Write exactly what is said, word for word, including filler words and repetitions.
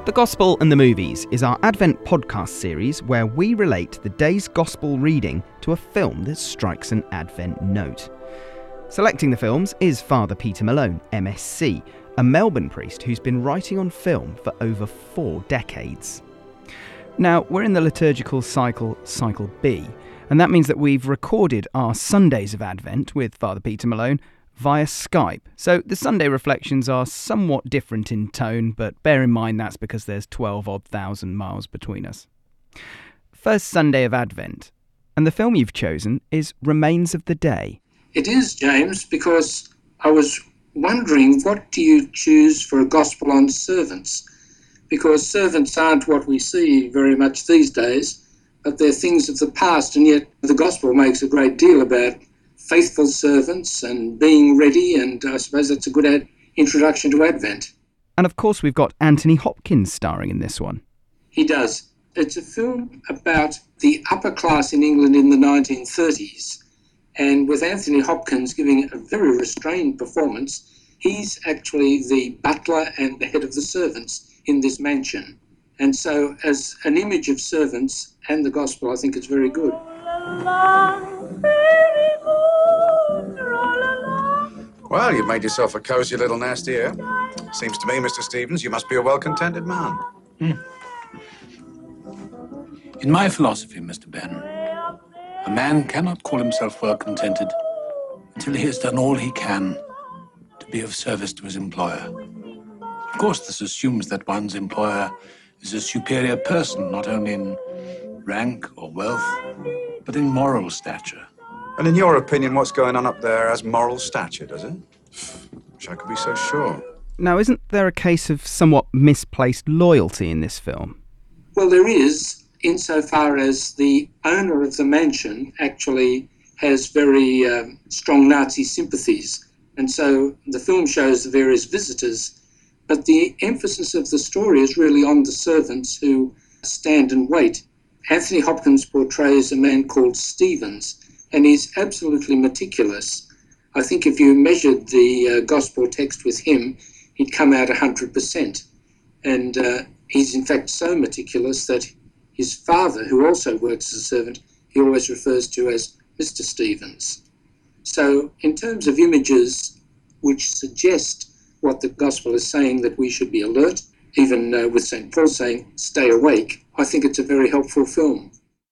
The Gospel and the Movies is our Advent podcast series where we relate the day's Gospel reading to a film that strikes an Advent note. Selecting the films is Father Peter Malone, M S C, a Melbourne priest who's been writing on film for over four decades. Now, we're in the liturgical cycle, Cycle B, and that means that we've recorded our Sundays of Advent with Father Peter Malone via Skype. So the Sunday reflections are somewhat different in tone, but bear in mind that's because there's twelve odd thousand miles between us. First Sunday of Advent, and the film you've chosen is Remains of the Day. It is, James, because I was wondering, what do you choose for a gospel on servants? Because servants aren't what we see very much these days, but they're things of the past, and yet the gospel makes a great deal about faithful servants and being ready, and I suppose that's a good ad- introduction to Advent. And of course we've got Anthony Hopkins starring in this one. He does. It's a film about the upper class in England in the nineteen thirties, and with Anthony Hopkins giving a very restrained performance, he's actually the butler and the head of the servants in this mansion. And so as an image of servants and the gospel, I think it's very good. Well, you've made yourself a cosy little nest here. Seems to me, Mister Stevens, you must be a well-contented man. Hmm. In my philosophy, Mister Ben, a man cannot call himself well-contented until he has done all he can to be of service to his employer. Of course, this assumes that one's employer is a superior person, not only in rank or wealth, but in moral stature. And in your opinion, what's going on up there has moral stature, does it? Wish I could be so sure. Now, isn't there a case of somewhat misplaced loyalty in this film? Well, there is, insofar as the owner of the mansion actually has very um, strong Nazi sympathies. And so the film shows the various visitors, but the emphasis of the story is really on the servants who stand and wait. Anthony Hopkins portrays a man called Stevens, and he's absolutely meticulous. I think if you measured the uh, gospel text with him, he'd come out one hundred percent. And uh, he's in fact so meticulous that his father, who also works as a servant, he always refers to as Mister Stevens. So in terms of images which suggest what the gospel is saying, that we should be alert, even uh, with Saint Paul saying, stay awake, I think it's a very helpful film.